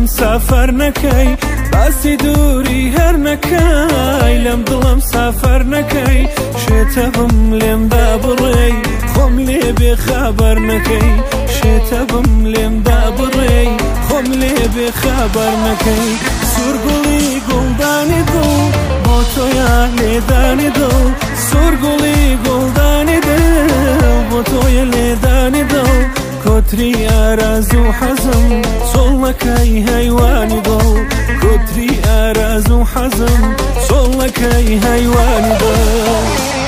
سافر نەکەی باسی دووری هەر نەکەی لەم دڵم سافر نەکەی شێتە بم لێمدا بڕێی خۆم لێ بێخەبەر نەکەی شێتە بم لێمدا بڕێی خۆم لێ بێخەبەر نەکەی سوورگوڵی گوڵدانی دڵ بۆ تۆیە لێدانی دڵ سوورگوڵی گوڵدانی دڵ بۆ تۆیە لێدانی دڵ کۆتری ئاراز و حەزم سۆڵەکەی هەیوانی دڵ کۆتری ئاراز و حەزم سۆڵەکەی هەیوانی دڵ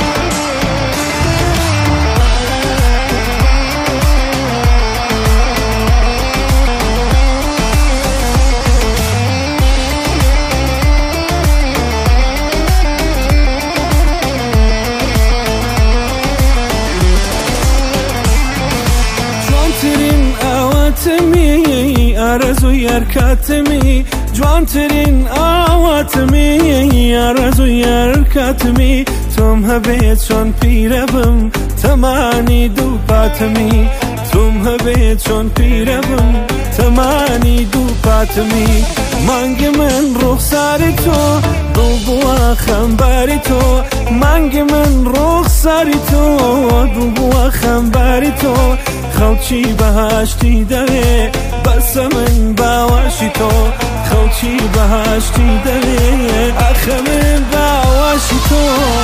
ئارەزوی یارکاتمی جوانترین ئاواتمی ئارەزوی یارکاتمی تۆم هەبێت چۆن پیرە بم تەمانی دوو پاتمی تۆم هەبێت چۆن پیرە بم تەمانی دوو پاتمی مانگی من ڕوخساری تۆ دڵ بووە خەمباری تۆ مانگی من ڕوخساری تۆ دڵ بووە خەمباری تۆ خەڵکی بەهاشتی دەوێ بەسە من باوەشی تۆ خەڵکی بەهاشتی دەوێ ئەخە من باوەشی تۆ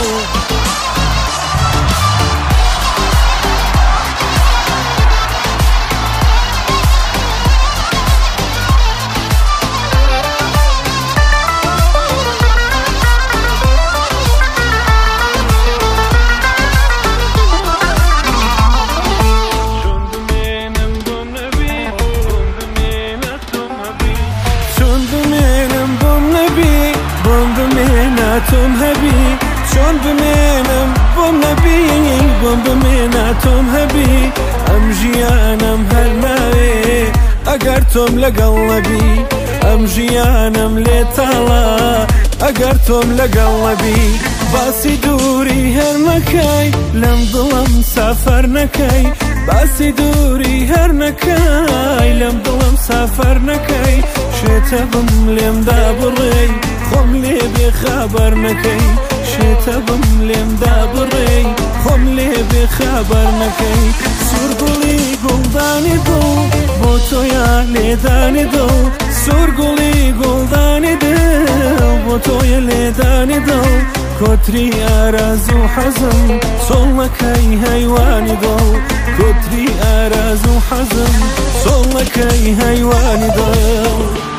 تۆم هەبی چۆن بمێنم بۆم نەبی بۆم بمێنە تۆم هەبی ئەم ژیانم هەر ناوێ ئەگەر تۆم لەگەڵ نەبی ئەم ژیانم لێ تاڵە ئەگەر تۆم لەگەڵ نەبی باسی دووری هەر نەکەی لەم دڵم سافر نەکەی باسی دووری هەر نەکەی لەم دڵم سافر نەکەی شێتە بم لێمدا بڕێی خۆم لێ بێخەبەر نەکەی شێتە بم لێمدا بڕێی خۆم لێ بێخەبەر نەکەی سوورگوڵی گوڵدانی دڵ بۆ تۆیە لێدانی دڵ سوورگوڵی گوڵدانی دڵ بۆ تۆیە لێدانی دڵ کۆتری ئاراز و حەزم سۆڵەکەی هەیوانی دڵ کۆتری ئاراز و حەزم سۆڵەکەی هەیوانی دڵ